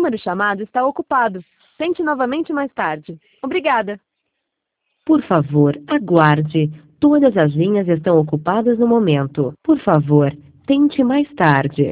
número chamado está ocupado. Tente novamente mais tarde. Obrigada. Por favor, aguarde. Todas as linhas estão ocupadas no momento. Por favor, tente mais tarde.